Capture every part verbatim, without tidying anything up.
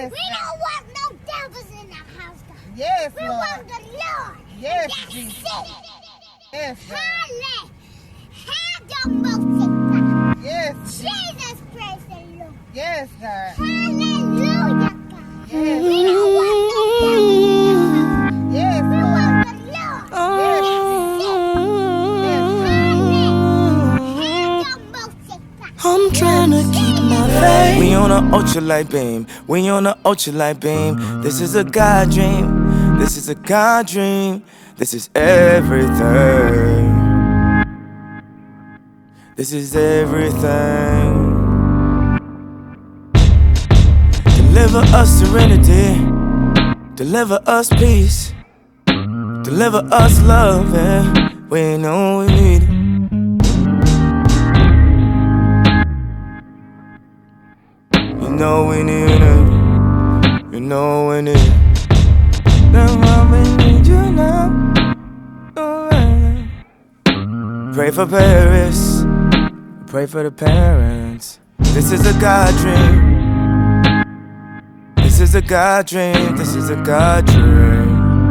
Yes. We don't want no devils in the house, God. Yes, we Lord. want the Lord. Yes, That's Jesus. it. Yes, God. Hallelujah. Have your most Yes, Jesus, praise the Lord. Yes, God. Hallelujah, God. Yes, we don't want no devils in the house. Yes, we Lord. want the Lord. Yes, I'm tryna keep my faith. We on a ultralight beam. We on a ultralight beam. This is a God dream. This is a God dream. This is everything. This is everything. Deliver us serenity. Deliver us peace. Deliver us love. Yeah. We know we need it. You know we need it. You know we need it. That's why we need you now. Pray for Paris. Pray for the parents. This is a God dream. This is a God dream. This is a God dream.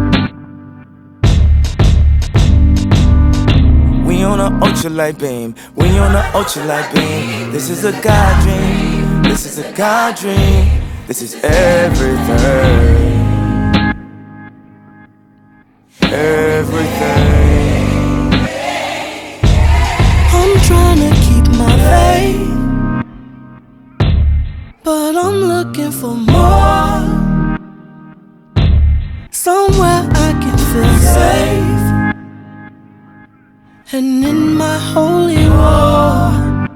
We on a ultralight beam. We on a ultralight beam. This is a God dream. This is a God dream. This is everything. Everything. I'm trying to keep my faith, but I'm looking for more. Somewhere I can feel safe, and in my holy war,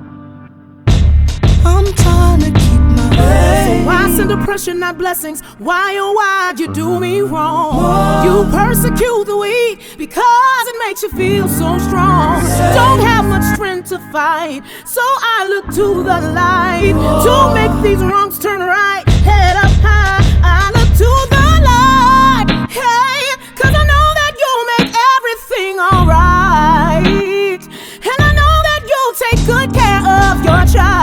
I'm trying to keep my faith. So why send oppression, not blessings? Why, oh why you do me wrong? Whoa. You persecute the weak because it makes you feel so strong. Don't have much strength to fight, so I look to the light. Whoa. To make these wrongs turn right, head up high, I look to the light. Hey, cause I know that you'll make everything alright, and I know that you'll take good care of your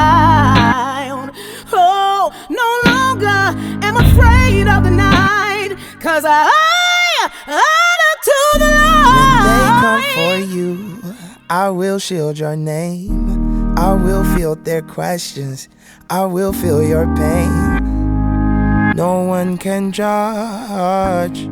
child. Oh, no longer am afraid of the night, cause I, I look to the light. When they come for you, I will shield your name. I will field their questions. I will feel your pain. No one can judge.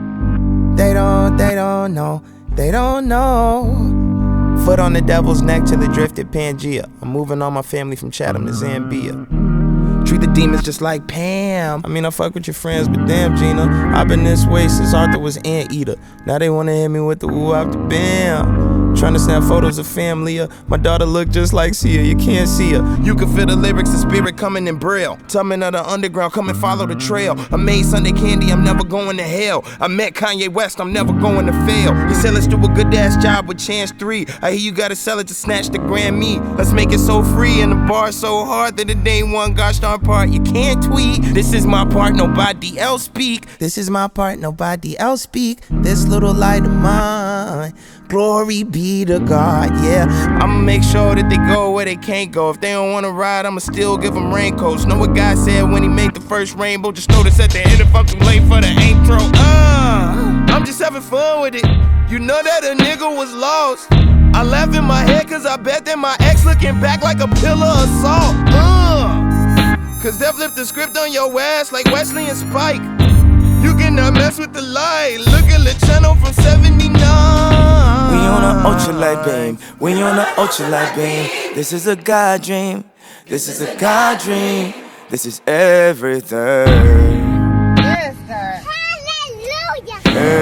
They don't, they don't know. They don't know. Foot on the devil's neck till it drifted Pangea. I'm moving all my family from Chatham to Zambia. Treat the demons just like Pam. I mean, I fuck with your friends, but damn, Gina, I've been this way since Arthur was Anteater. Now they wanna hit me with the woo out the bam. Trying to snap photos of family. My daughter look just like Sia. You can't see her. You can feel the lyrics, the spirit coming in braille. Tumbling of the underground, come and follow the trail. I made Sunday candy, I'm never going to hell. I met Kanye West, I'm never going to fail. He said let's do a good ass job with Chance three. I hear you gotta sell it to snatch the Grammy. Let's make it so free and the bar so hard that it ain't one gosh darn part you can't tweet. This is my part, nobody else speak. This is my part, nobody else speak. This little light of mine, glory be to God, yeah. I'ma make sure that they go where they can't go. If they don't wanna ride, I'ma still give them raincoats. Know what God said when he made the first rainbow? Just notice at the end if I'm too late for the intro. Uh, I'm just having fun with it. You know that a nigga was lost. I laugh in my head cause I bet that my ex looking back like a pillar of salt. Uh, cause they flipped the script on your ass like Wesley and Spike. You cannot mess with the light. Look at the channel from seventy-nine. We on a ultralight beam. We on a ultralight beam. This is a God dream. This is a God dream. This is everything. Yes, God. Hallelujah.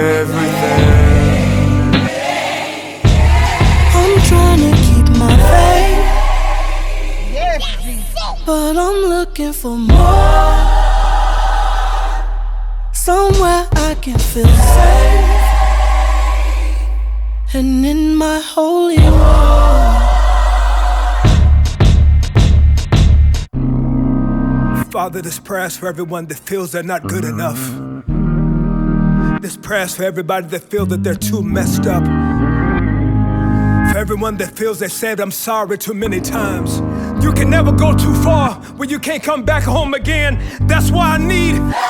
Everything. I'm trying to keep my faith. Yes, Jesus. But I'm looking for more. Somewhere I can feel safe, and in my holy war. Father, this prayer's for everyone that feels they're not good enough. This prayer's for everybody that feels that they're too messed up. For everyone that feels they said I'm sorry too many times. You can never go too far when you can't come back home again. That's why I need